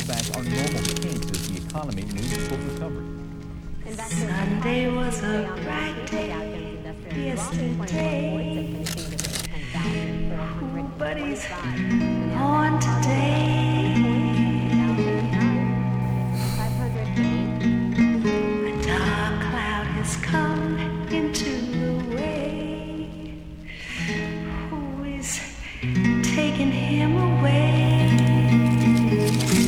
back our normal cadence as the economy moves toward recovery. Sunday was a bright day yesterday. Ooh, buddies, on